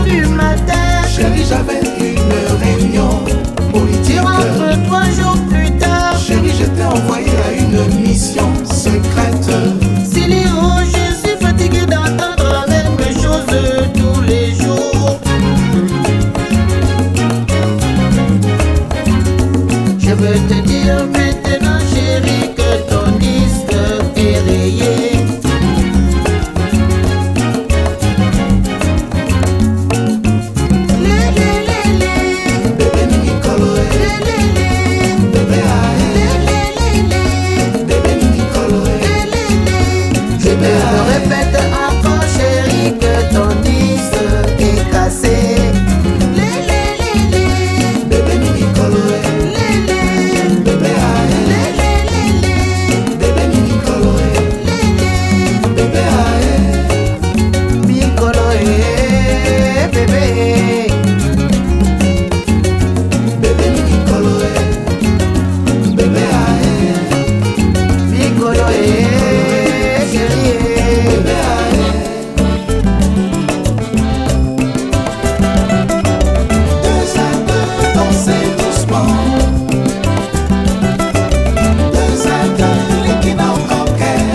du matin. Chérie, j'avais une réunion politique. Tu rentres 3 jours plus tard. Chérie, j'étais envoyé à une mission secrète. Siliro, je suis fatigué d'entendre la même chose tous les jours. Je veux te dire maintenant, chérie, que ton disque est rayé. Répète encore, chérie, que ton disque est cassé. Bébé Mimi Coloré, bébé aïe, bébé Mimi Coloré, bébé aïe, Mimi Coloré, bébé. bébé Mimi Coloré, bébé aïe, Mimi Coloré, chérie. bébé aïe. Deux à deux, danser doucement. Deux à deux, les qui n'ont coquet.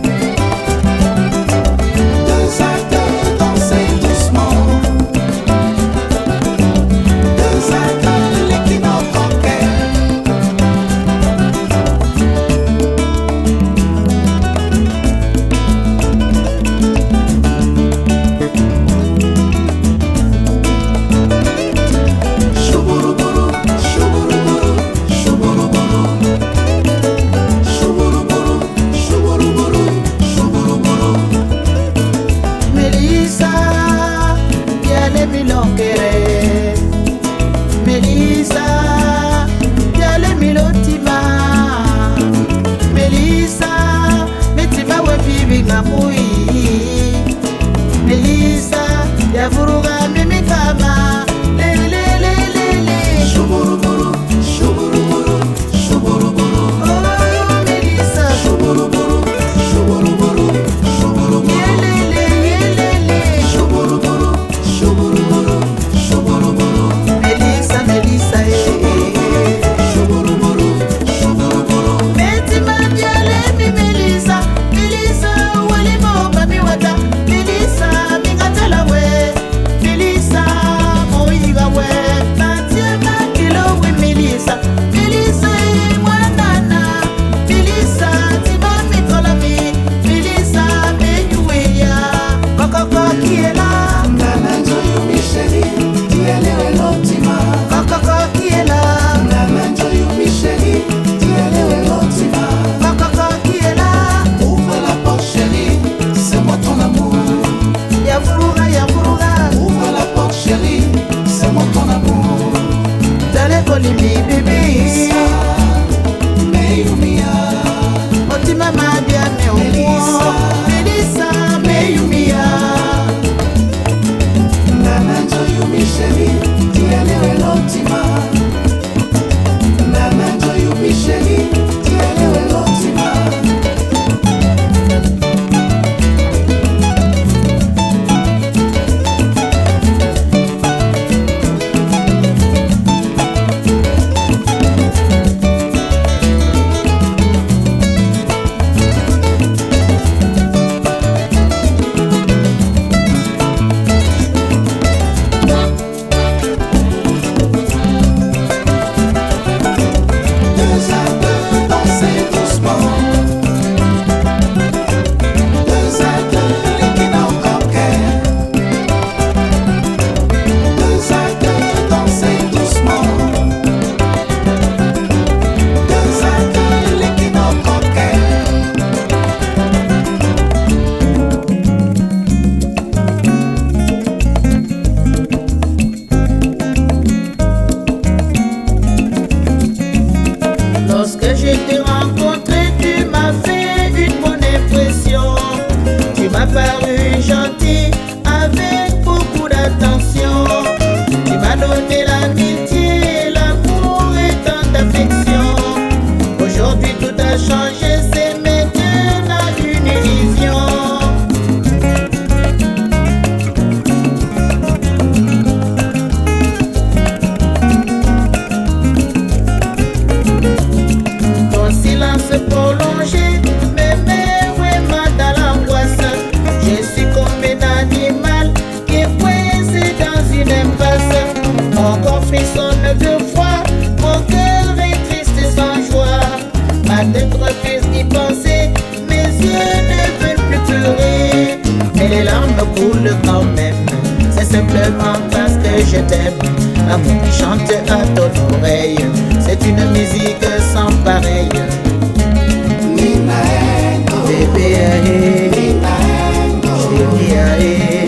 Deux à deux, danser doucement. Deux à deux, les qui n'ont coquet. Choubourou-bourou, choubourou-bourou, choubourou-bourou. Choubourou-bourou, choubourou-bourou, choubourou-bourou. Melissa, viale milongere. Melissa, viale milotima. Melissa, metima wepibi ngamui. Melissa, yavuruga mimikama. Choubourou-bourou, choubourou-bourou, choubourou-bourou. Oh, Melissa, Choubourou-bourou, choubourou-bourou, choubourou-bourou. yelele. Choubourou-bourou, choubourou-bourou, choubourou-bourou. Melissa, Melissa, Choubourou-bourou, choubourou-bourou. metima viale mi Melissa, Melissa, walimo simplement parce que je t'aime. Amour qui chante à ton oreille, c'est une musique sans pareille. Bébé, chérie,